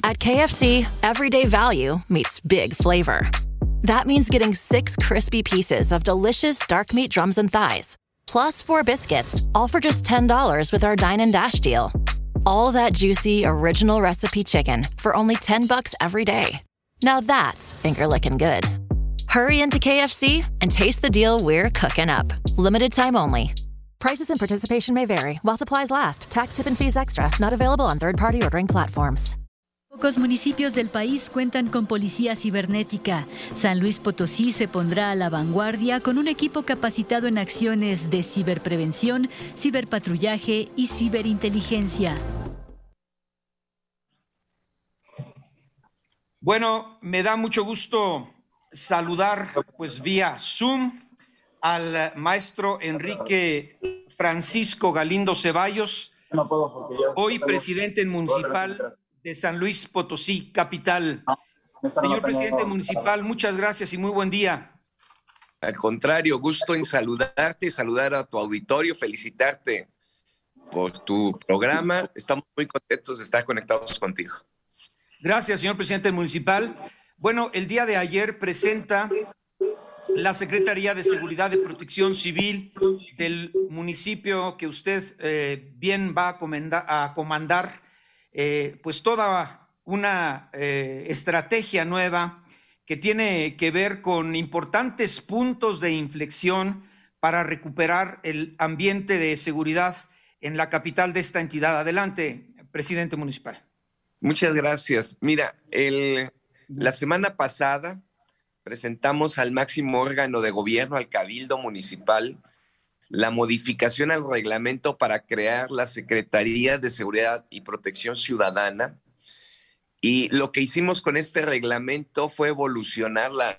At KFC, everyday value meets big flavor. That means getting 6 crispy pieces of delicious dark meat drums and thighs, plus 4 biscuits, all for just $10 with our Dine and Dash deal. All that juicy, original recipe chicken for only $10 every day. Now that's finger-licking good. Hurry into KFC and taste the deal we're cooking up. Limited time only. Prices and participation may vary while supplies last. Tax, tip, and fees extra. Not available on third-party ordering platforms. Pocos municipios del país cuentan con policía cibernética. San Luis Potosí se pondrá a la vanguardia con un equipo capacitado en acciones de ciberprevención, ciberpatrullaje y ciberinteligencia. Bueno, me da mucho gusto saludar pues vía Zoom al maestro Enrique Francisco Galindo Ceballos, hoy presidente municipal de San Luis Potosí, capital. Señor presidente municipal, muchas gracias y muy buen día. Al contrario, gusto en saludarte, saludar a tu auditorio, felicitarte por tu programa. Estamos muy contentos de estar conectados contigo. Gracias, señor presidente municipal. Bueno, el día de ayer presenta la Secretaría de Seguridad y Protección Civil del municipio que usted bien va a comandar, pues toda una estrategia nueva que tiene que ver con importantes puntos de inflexión para recuperar el ambiente de seguridad en la capital de esta entidad. Adelante, presidente municipal. Muchas gracias. Mira, la semana pasada presentamos al máximo órgano de gobierno, al Cabildo Municipal, la modificación al reglamento para crear la Secretaría de Seguridad y Protección Ciudadana. Y lo que hicimos con este reglamento fue evolucionarla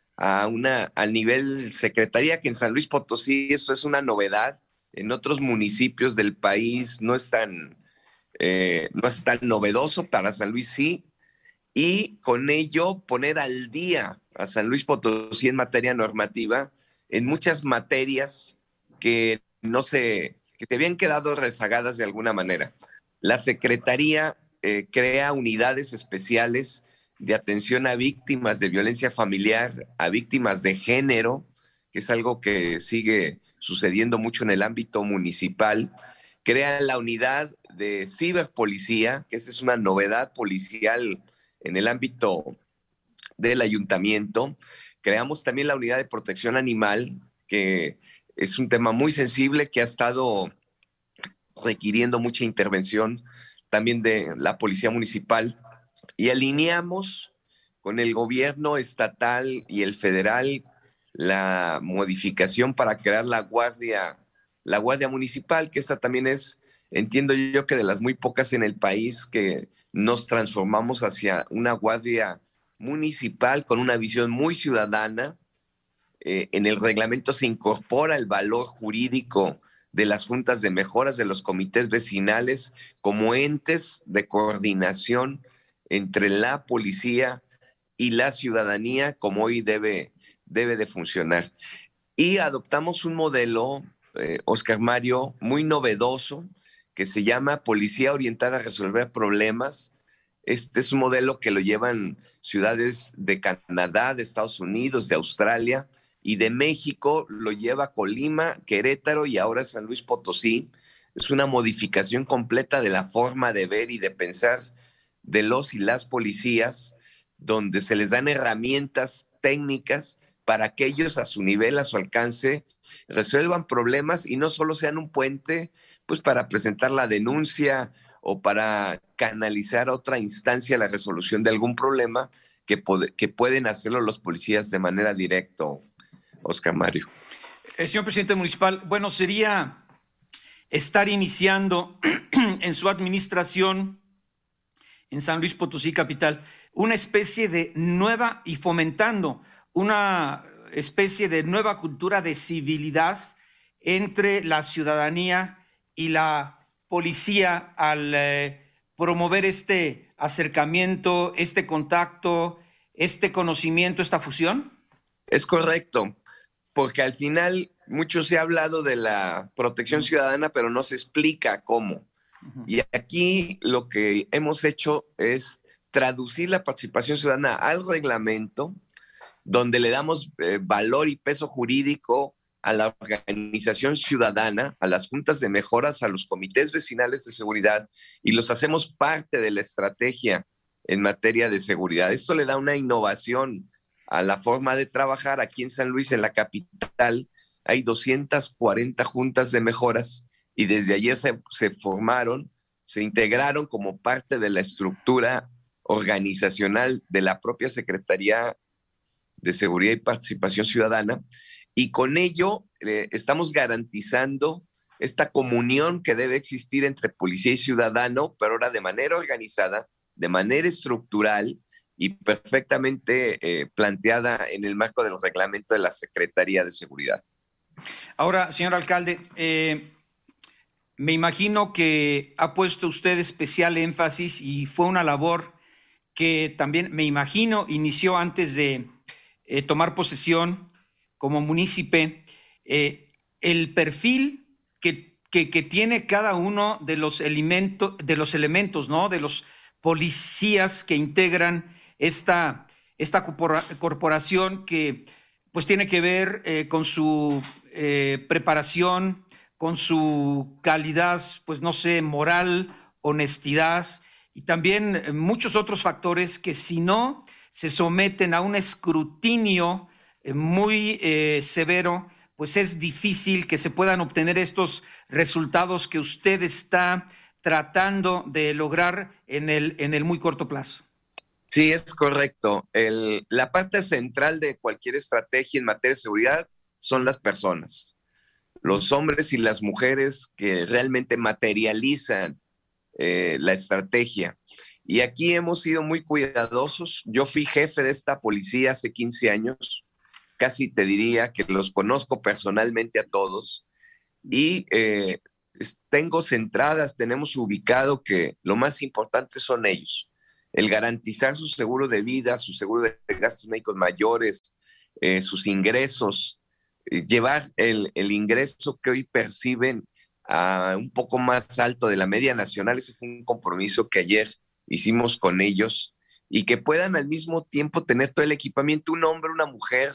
al nivel secretaría, que en San Luis Potosí esto es una novedad. En otros municipios del país no es tan novedoso, para San Luis sí. Y con ello poner al día a San Luis Potosí en materia normativa, en muchas materias que se habían quedado rezagadas de alguna manera. La Secretaría crea unidades especiales de atención a víctimas de violencia familiar, a víctimas de género, que es algo que sigue sucediendo mucho en el ámbito municipal. Crea la unidad de ciberpolicía, que esa es una novedad policial en el ámbito del ayuntamiento. Creamos también la unidad de protección animal, que es un tema muy sensible que ha estado requiriendo mucha intervención también de la policía municipal, y alineamos con el gobierno estatal y el federal la modificación para crear la guardia municipal, que esta también es, entiendo yo, que de las muy pocas en el país que nos transformamos hacia una guardia municipal con una visión muy ciudadana. En el reglamento se incorpora el valor jurídico de las juntas de mejoras, de los comités vecinales, como entes de coordinación entre la policía y la ciudadanía, como hoy debe de funcionar. Y adoptamos un modelo, Oscar Mario, muy novedoso, que se llama Policía Orientada a Resolver Problemas. Este es un modelo que lo llevan ciudades de Canadá, de Estados Unidos, de Australia, y de México lo lleva Colima, Querétaro y ahora San Luis Potosí. Es una modificación completa de la forma de ver y de pensar de los y las policías, donde se les dan herramientas técnicas para que ellos a su nivel, a su alcance, resuelvan problemas y no solo sean un puente pues para presentar la denuncia o para canalizar a otra instancia la resolución de algún problema, que pueden hacerlo los policías de manera directa, Oscar Mario. Señor presidente municipal, bueno, sería estar iniciando en su administración en San Luis Potosí capital una especie de nueva y fomentando una especie de nueva cultura de civilidad entre la ciudadanía y la policía al promover este acercamiento, este contacto, este conocimiento, esta fusión? Es correcto, porque al final mucho se ha hablado de la protección ciudadana, pero no se explica cómo. Y aquí lo que hemos hecho es traducir la participación ciudadana al reglamento, donde le damos valor y peso jurídico a la organización ciudadana, a las juntas de mejoras, a los comités vecinales de seguridad, y los hacemos parte de la estrategia en materia de seguridad. Esto le da una innovación a la forma de trabajar. Aquí en San Luis, en la capital, hay 240 juntas de mejoras y desde ayer se formaron, se integraron como parte de la estructura organizacional de la propia Secretaría de Seguridad y Participación Ciudadana, y con ello estamos garantizando esta comunión que debe existir entre policía y ciudadano, pero ahora de manera organizada, de manera estructural y perfectamente planteada en el marco del reglamento de la Secretaría de Seguridad. Ahora, señor alcalde, me imagino que ha puesto usted especial énfasis y fue una labor que también, me imagino, inició antes de tomar posesión como munícipe, el perfil que tiene cada uno de los elementos, ¿no? De los policías que integran esta corporación, que pues tiene que ver con su preparación, con su calidad, pues no sé, moral, honestidad y también muchos otros factores que si no se someten a un escrutinio muy severo, pues es difícil que se puedan obtener estos resultados que usted está tratando de lograr en el muy corto plazo. Sí, es correcto. La parte central de cualquier estrategia en materia de seguridad son las personas, los hombres y las mujeres que realmente materializan la estrategia. Y aquí hemos sido muy cuidadosos. Yo fui jefe de esta policía hace 15 años. Casi te diría que los conozco personalmente a todos. Y tenemos ubicado que lo más importante son ellos. El garantizar su seguro de vida, su seguro de gastos médicos mayores, sus ingresos, llevar el ingreso que hoy perciben a un poco más alto de la media nacional. Ese fue un compromiso que ayer hicimos con ellos, y que puedan al mismo tiempo tener todo el equipamiento. Un hombre, una mujer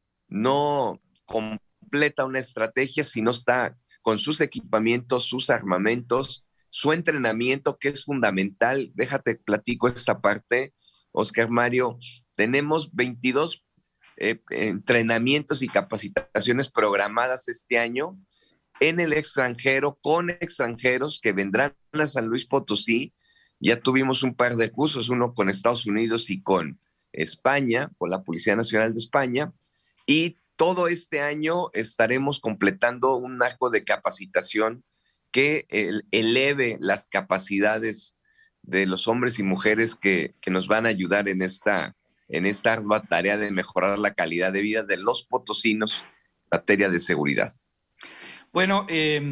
no completa una estrategia si no está con sus equipamientos, sus armamentos, su entrenamiento, que es fundamental. Déjate platico esta parte, Oscar Mario. Tenemos 22 entrenamientos y capacitaciones programadas este año en el extranjero, con extranjeros que vendrán a San Luis Potosí. Ya tuvimos un par de cursos, uno con Estados Unidos y con España, con la Policía Nacional de España, y todo este año estaremos completando un marco de capacitación que eleve las capacidades de los hombres y mujeres que nos van a ayudar en esta ardua tarea de mejorar la calidad de vida de los potosinos en materia de seguridad. Bueno,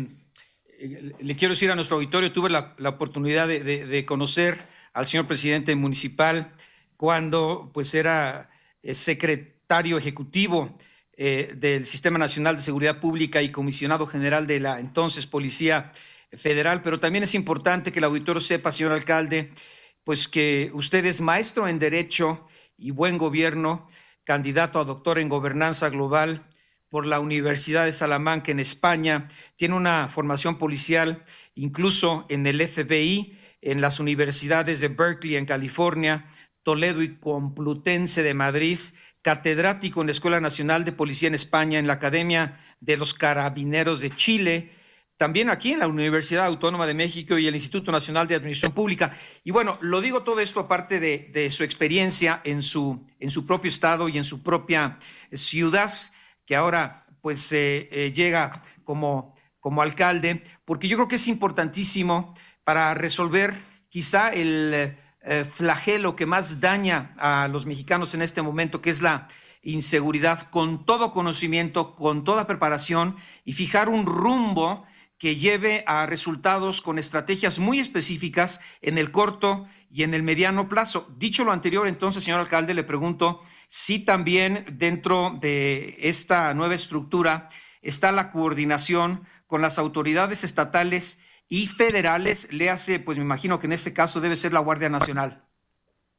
le quiero decir a nuestro auditorio, tuve la oportunidad de conocer al señor presidente municipal cuando pues era secretario ejecutivo del Sistema Nacional de Seguridad Pública y comisionado general de la entonces Policía Federal, pero también es importante que el auditorio sepa, señor alcalde, pues que usted es maestro en Derecho y Buen Gobierno, candidato a doctor en Gobernanza Global por la Universidad de Salamanca en España, tiene una formación policial incluso en el FBI, en las universidades de Berkeley en California, Toledo y Complutense de Madrid, catedrático en la Escuela Nacional de Policía en España, en la Academia de los Carabineros de Chile, también aquí en la Universidad Autónoma de México y el Instituto Nacional de Administración Pública. Y bueno, lo digo todo esto aparte de su experiencia en su propio estado y en su propia ciudad, que ahora pues llega como alcalde, porque yo creo que es importantísimo para resolver quizá el flagelo que más daña a los mexicanos en este momento, que es la inseguridad, con todo conocimiento, con toda preparación, y fijar un rumbo que lleve a resultados con estrategias muy específicas en el corto y en el mediano plazo. Dicho lo anterior, entonces, señor alcalde, le pregunto si también dentro de esta nueva estructura está la coordinación con las autoridades estatales y federales, léase, pues me imagino que en este caso debe ser la Guardia Nacional.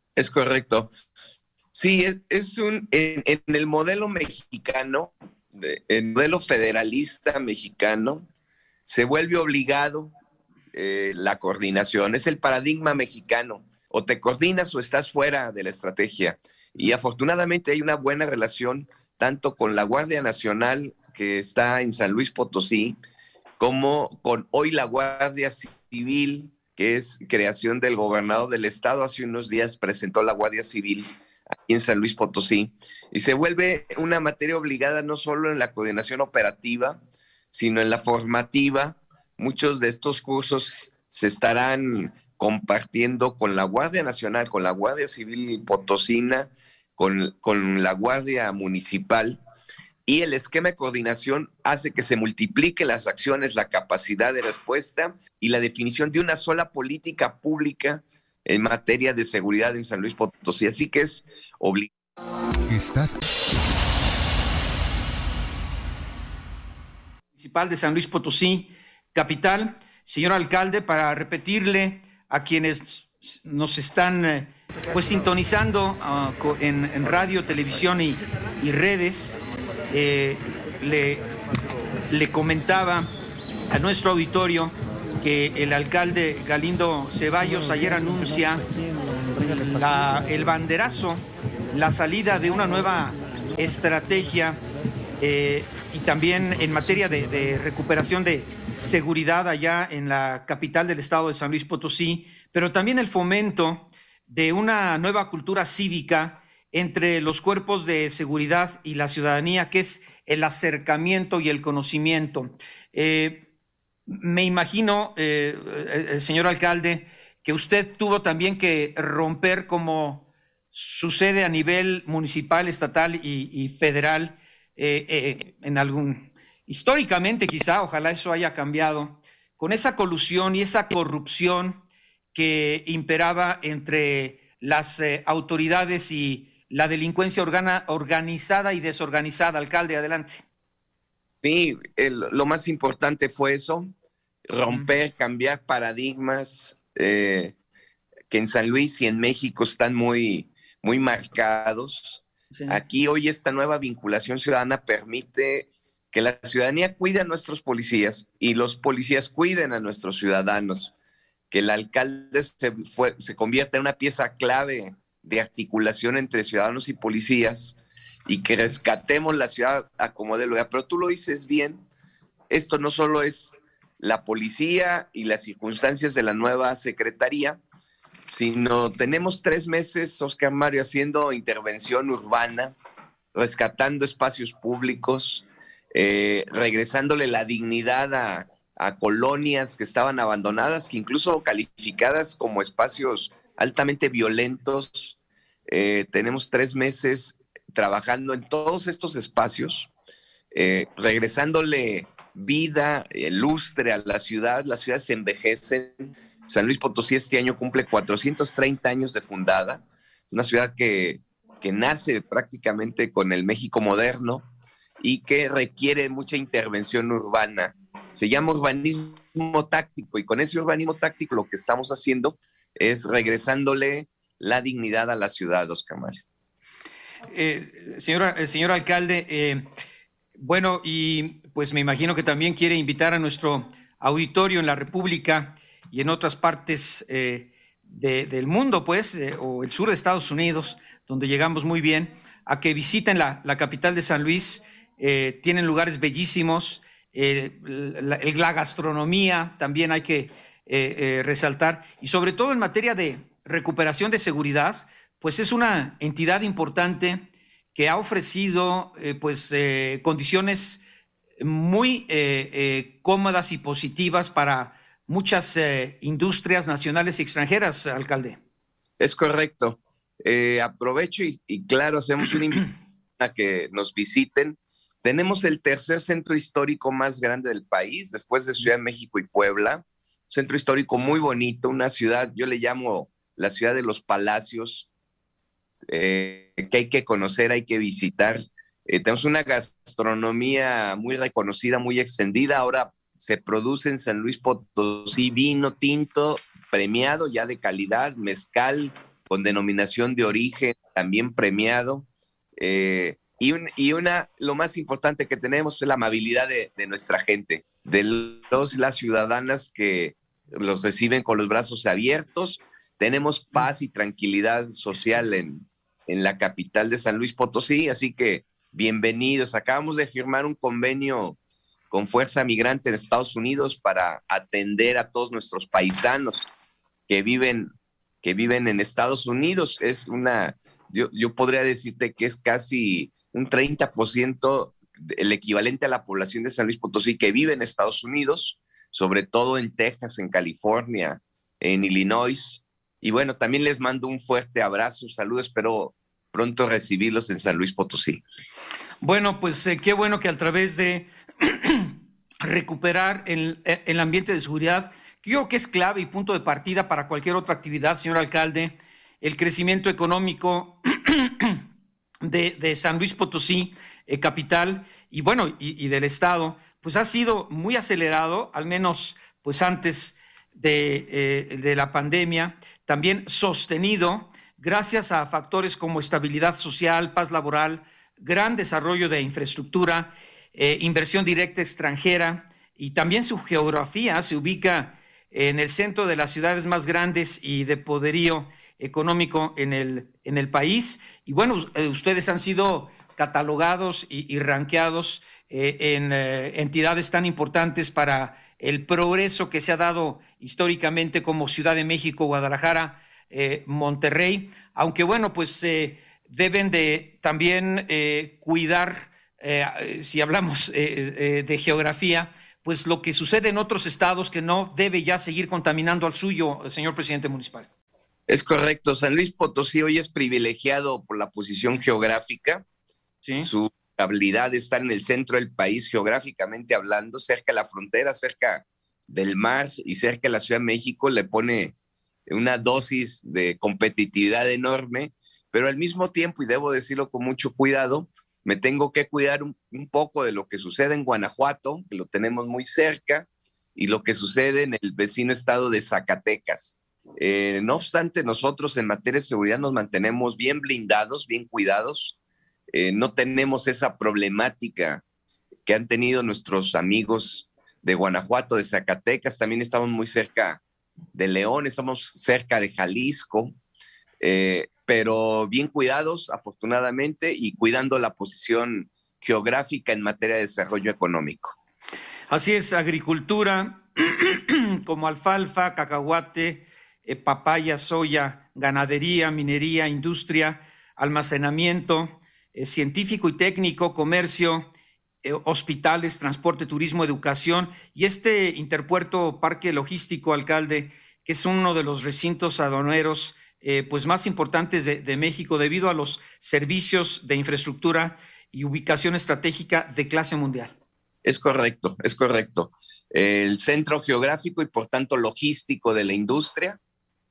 Es correcto. Sí, en el modelo mexicano, el modelo federalista mexicano, se vuelve obligado la coordinación. Es el paradigma mexicano. O te coordinas o estás fuera de la estrategia. Y afortunadamente hay una buena relación tanto con la Guardia Nacional, que está en San Luis Potosí, como con hoy la Guardia Civil, que es creación del gobernador del estado. Hace unos días presentó la Guardia Civil aquí en San Luis Potosí, y se vuelve una materia obligada no solo en la coordinación operativa, sino en la formativa. Muchos de estos cursos se estarán compartiendo con la Guardia Nacional, con la Guardia Civil Potosina, con la Guardia Municipal, y el esquema de coordinación hace que se multipliquen las acciones, la capacidad de respuesta y la definición de una sola política pública en materia de seguridad en San Luis Potosí. Así que es obligado. Municipal de San Luis Potosí, capital. Señor alcalde, para repetirle a quienes nos están pues sintonizando en radio, televisión y redes, le comentaba a nuestro auditorio que el alcalde Galindo Ceballos ayer anuncia el banderazo, la salida de una nueva estrategia y también en materia de recuperación de seguridad allá en la capital del estado de San Luis Potosí, pero también el fomento de una nueva cultura cívica entre los cuerpos de seguridad y la ciudadanía, que es el acercamiento y el conocimiento. Me imagino, señor alcalde, que usted tuvo también que romper, como sucede a nivel municipal, estatal y federal, históricamente quizá, ojalá eso haya cambiado, con esa colusión y esa corrupción que imperaba entre las autoridades y la delincuencia organizada y desorganizada. Alcalde, adelante. Sí, lo más importante fue eso, romper, cambiar paradigmas que en San Luis y en México están muy, muy marcados. Sí. Aquí hoy esta nueva vinculación ciudadana permite que la ciudadanía cuide a nuestros policías y los policías cuiden a nuestros ciudadanos, que el alcalde se convierta en una pieza clave de articulación entre ciudadanos y policías, y que rescatemos la ciudad a como de lugar. Pero tú lo dices bien, esto no solo es la policía y las circunstancias de la nueva secretaría, sino tenemos 3 meses, Oscar Mario, haciendo intervención urbana, rescatando espacios públicos, regresándole la dignidad a colonias que estaban abandonadas, que incluso calificadas como espacios altamente violentos. Tenemos 3 meses trabajando en todos estos espacios, regresándole vida, lustre a la ciudad. Las ciudades se envejecen. San Luis Potosí este año cumple 430 años de fundada. Es una ciudad que nace prácticamente con el México moderno y que requiere mucha intervención urbana. Se llama urbanismo táctico, y con ese urbanismo táctico lo que estamos haciendo es regresándole la dignidad a la ciudad, Oscar Mario. Señor alcalde, bueno, y pues me imagino que también quiere invitar a nuestro auditorio en la República y en otras partes del mundo, pues, o el sur de Estados Unidos, donde llegamos muy bien, a que visiten la capital de San Luis. Tienen lugares bellísimos, la gastronomía también hay que resaltar, y sobre todo en materia de recuperación de seguridad, pues es una entidad importante que ha ofrecido condiciones muy cómodas y positivas para muchas industrias nacionales y extranjeras, alcalde. Es correcto. Aprovecho y claro, hacemos una invitación a que nos visiten. Tenemos el tercer centro histórico más grande del país, después de Ciudad de México y Puebla. Un centro histórico muy bonito, una ciudad, yo le llamo la ciudad de los palacios, que hay que conocer, hay que visitar. Tenemos una gastronomía muy reconocida, muy extendida. Ahora se produce en San Luis Potosí vino tinto premiado ya de calidad, mezcal, con denominación de origen, también premiado. Lo más importante que tenemos es la amabilidad de nuestra gente, de las ciudadanas que los reciben con los brazos abiertos. Tenemos paz y tranquilidad social en la capital de San Luis Potosí, así que bienvenidos. Acabamos de firmar un convenio con Fuerza Migrante en Estados Unidos para atender a todos nuestros paisanos que viven en Estados Unidos. Yo podría decirte que es casi un 30% el equivalente a la población de San Luis Potosí que vive en Estados Unidos, sobre todo en Texas, en California, en Illinois. Y bueno, también les mando un fuerte abrazo, saludos, espero pronto recibirlos en San Luis Potosí. Bueno, pues qué bueno que a través de recuperar el ambiente de seguridad, que yo creo que es clave y punto de partida para cualquier otra actividad, señor alcalde, el crecimiento económico de San Luis Potosí, capital, y bueno, y del estado, pues ha sido muy acelerado, al menos pues antes de la pandemia, también sostenido gracias a factores como estabilidad social, paz laboral, gran desarrollo de infraestructura, inversión directa extranjera, y también su geografía se ubica en el centro de las ciudades más grandes y de poderío económico en el país. Y bueno, ustedes han sido catalogados y ranqueados en entidades tan importantes para el progreso que se ha dado históricamente como Ciudad de México, Guadalajara, Monterrey, aunque bueno, pues deben de también cuidar, si hablamos de geografía, pues lo que sucede en otros estados, que no debe ya seguir contaminando al suyo, señor presidente municipal. Es correcto, San Luis Potosí hoy es privilegiado por la posición geográfica. ¿Sí? Su habilidad de estar en el centro del país geográficamente hablando, cerca de la frontera, cerca del mar y cerca de la Ciudad de México, le pone una dosis de competitividad enorme, pero al mismo tiempo, y debo decirlo con mucho cuidado, me tengo que cuidar un poco de lo que sucede en Guanajuato, que lo tenemos muy cerca, y lo que sucede en el vecino estado de Zacatecas. No obstante, nosotros en materia de seguridad nos mantenemos bien blindados, bien cuidados. No tenemos esa problemática que han tenido nuestros amigos de Guanajuato, de Zacatecas. También estamos muy cerca de León, estamos cerca de Jalisco, pero bien cuidados, afortunadamente, y cuidando la posición geográfica en materia de desarrollo económico. Así es, agricultura como alfalfa, cacahuate, papaya, soya, ganadería, minería, industria, almacenamiento, científico y técnico, comercio, hospitales, transporte, turismo, educación, y este interpuerto parque logístico, alcalde, que es uno de los recintos aduaneros pues más importantes de México, debido a los servicios de infraestructura y ubicación estratégica de clase mundial. Es correcto, es correcto. El centro geográfico y por tanto logístico de la industria,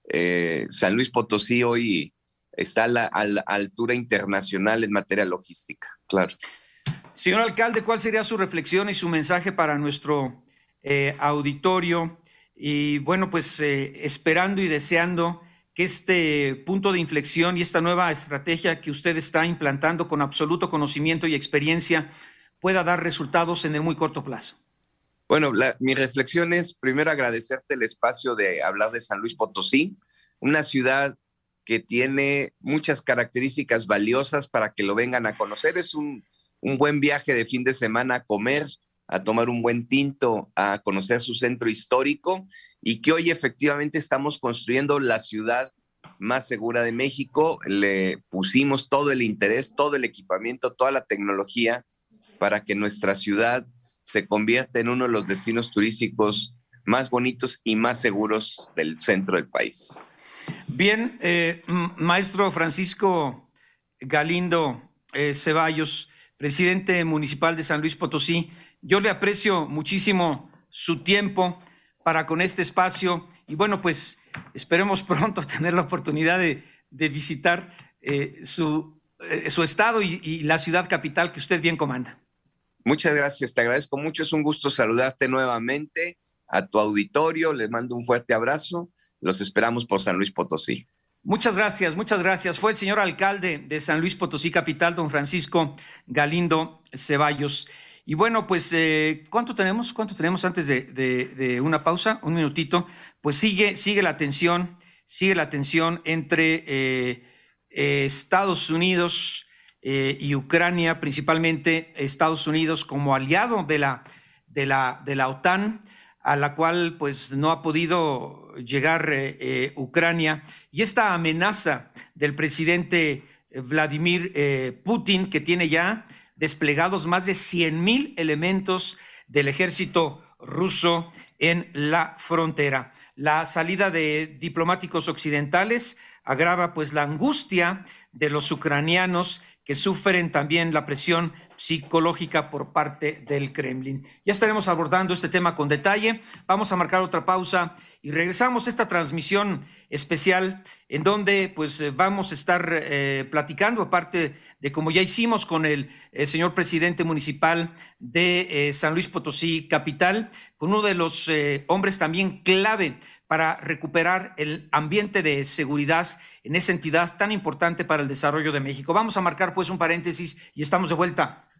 San Luis Potosí hoy está a la altura internacional en materia logística, claro. Señor alcalde, ¿cuál sería su reflexión y su mensaje para nuestro auditorio? Y bueno, pues esperando y deseando que este punto de inflexión y esta nueva estrategia que usted está implantando con absoluto conocimiento y experiencia pueda dar resultados en el muy corto plazo. Bueno, mi reflexión es primero agradecerte el espacio de hablar de San Luis Potosí, una ciudad que tiene muchas características valiosas para que lo vengan a conocer. Es un buen viaje de fin de semana a comer, a tomar un buen tinto, a conocer su centro histórico, y que hoy efectivamente estamos construyendo la ciudad más segura de México. Le pusimos todo el interés, todo el equipamiento, toda la tecnología para que nuestra ciudad se convierta en uno de los destinos turísticos más bonitos y más seguros del centro del país. Bien, maestro Francisco Galindo Ceballos, presidente municipal de San Luis Potosí, yo le aprecio muchísimo su tiempo para con este espacio, y bueno, pues esperemos pronto tener la oportunidad de visitar su estado y la ciudad capital que usted bien comanda. Muchas gracias, te agradezco mucho, es un gusto saludarte nuevamente, a tu auditorio, les mando un fuerte abrazo, los esperamos por San Luis Potosí. Muchas gracias, muchas gracias. Fue el señor alcalde de San Luis Potosí Capital, don Francisco Galindo Ceballos. Y bueno, pues, ¿cuánto tenemos? ¿Cuánto tenemos antes de una pausa? Un minutito. Pues sigue la tensión entre Estados Unidos y Ucrania, principalmente Estados Unidos como aliado de la OTAN, a la cual pues no ha podido llegar Ucrania, y esta amenaza del presidente Vladimir Putin, que tiene ya desplegados más de 100,000 elementos del ejército ruso en la frontera. La salida de diplomáticos occidentales agrava pues la angustia de los ucranianos, que sufren también la presión psicológica por parte del Kremlin. Ya estaremos abordando este tema con detalle. Vamos a marcar otra pausa y regresamos a esta transmisión especial en donde pues vamos a estar platicando, aparte de como ya hicimos con el señor presidente municipal de San Luis Potosí Capital, con uno de los hombres también clave para recuperar el ambiente de seguridad en esa entidad tan importante para el desarrollo de México. Vamos a marcar pues un paréntesis y estamos de vuelta.